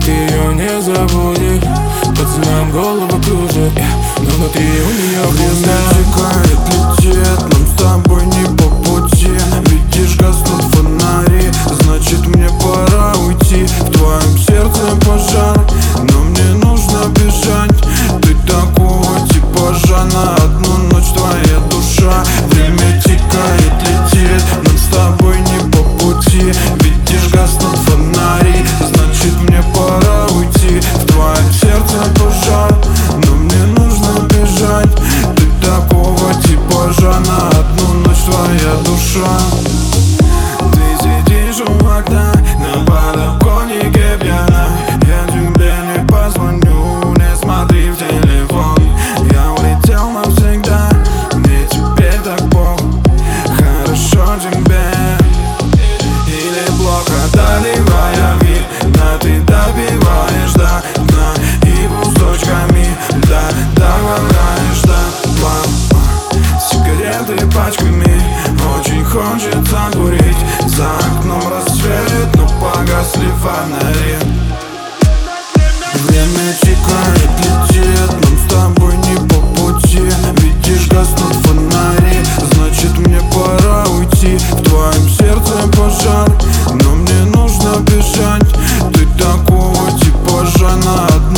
ее не забудет. Поцелуем голову кружит, но внутри у нее пусто. Время текает, летит, нам с тобой не по пути. Видишь, гаснут фонари, значит мне пора уйти. В твоем сердце пожар, но мне нужно бежать. Ты такого типажа, на одну ночь твоя душа. Время текает, летит, нам с тобой не по пути. Видишь, гаснут фонари, значит мне пора уйти. В твоем сердце пожар, но мне нужно бежать. Ты такого типажа, на одну ночь твоя душа. Ты сидишь у окна, на подоконнике пьяна. Я тебе не позвоню, не смотри в телефон. Я улетел навсегда, мне теперь так плохо. Хорошо тебе или плохо, доливая вина, ты добиваешь до дна. И кусочками льда добавляешь до дна. Сигареты пачками, очень хочется курить. За окном рассвет, но погасли фонари. Время текает, летит, нам с тобой не по пути. Видишь, гаснут фонари, значит мне пора уйти. В твоем сердце пожар, но мне нужно бежать. Ты такого типажа, на